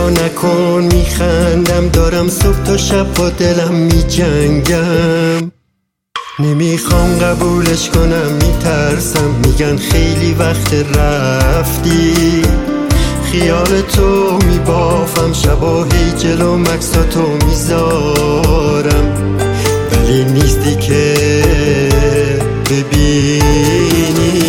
نگاه نکن میخندم، دارم صبح تا شب با دلم میجنگم. نمیخوام قبولش کنم، میترسم، میگن خیلی وقت رفتی. خیال تو میبافم، شبا هی جلو مکساتو میذارم، ولی نیستی که ببینی.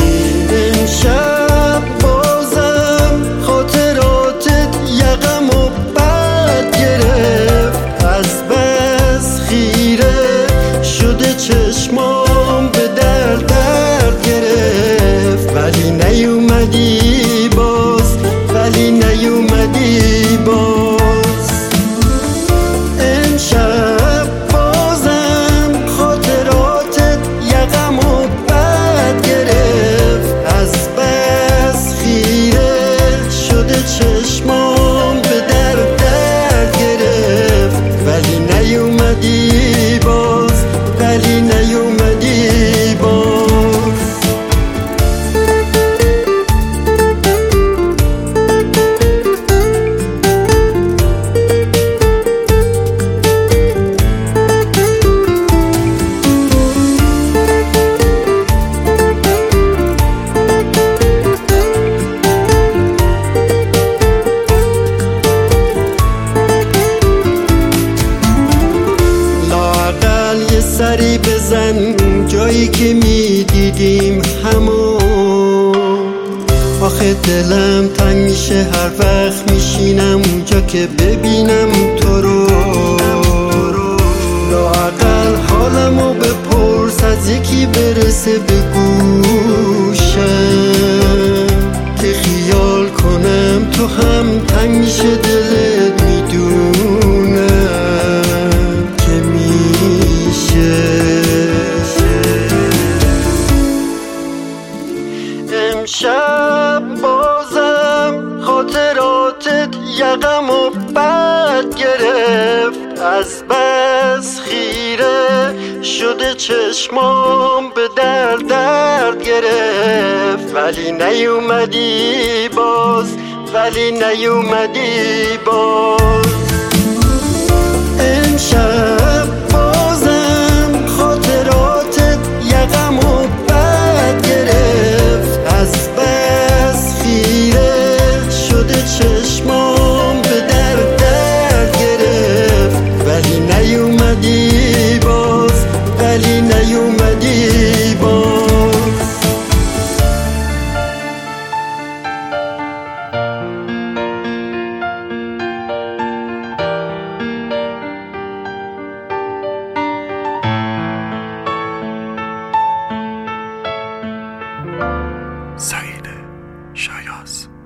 امشب بازم خاطراتت یقم و بد گرفت، از بس خیره شده چشمام به درد گرفت. ولی نیومدی باز، ولی نیومدی باز. امشب بازم خاطراتت یقم و بد گرفت، از بس خیره شده چشمام به درد گرفت. ولی نیومدی باز، ولی نیومدی باز. سری بزن جایی که میدیدیم همون. آخه دلم تنگ میشه هر وقت میشینم اونجا که ببینم تو رو. لااقل حالمو بپرس از یکی برسه به گوشم، که خیال کنم تو هم تنگ میشه دلت، میدونم که امشب بازم خاطراتت یقم و بد گرفت، از بس خیره شده چشمام به درد گرفت. ولی نیومدی باز، ولی نیومدی باز. امشب بازم خاطراتت یقم و بد گرفت، از بس خیره شده چشمام به درد گرفت. ولی نیومدی باز، ولی نیومدی باز. سعید شایاز.